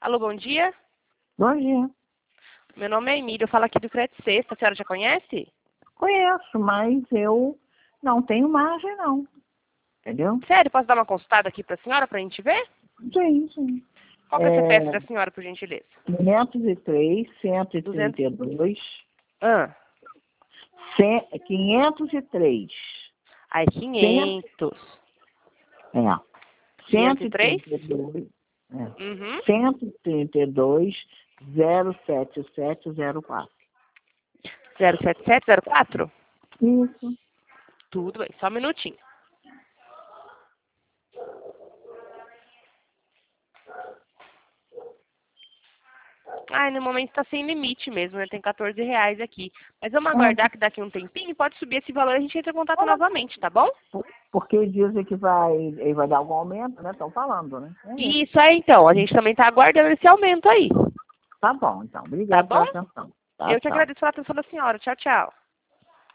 Alô, bom dia. Bom dia. Meu nome é Emília, eu falo aqui do Crédito Sexta. A senhora já conhece? Conheço, mas eu não tenho margem, não. Entendeu? Sério, posso dar uma consultada aqui para a senhora para a gente ver? Sim, sim. Qual que é o CPF da senhora, por gentileza? 503, 200... 132, Ah, 503. aí 500. É, 503? 132, Uhum. 132, 07704. 07704? Isso. Tudo bem, só um minutinho. Ai, no momento está sem limite mesmo, né? Tem R$14 aqui. Mas vamos aguardar que daqui um tempinho pode subir esse valor e a gente entra em contato novamente, tá bom? Porque dizem que ele vai dar algum aumento, né? Estão falando, né? Isso aí, então. A gente também está aguardando esse aumento aí. Tá bom, então. Tá Obrigada bom? pela atenção. Tá, Eu que tchau. agradeço a atenção da senhora. Tchau, tchau.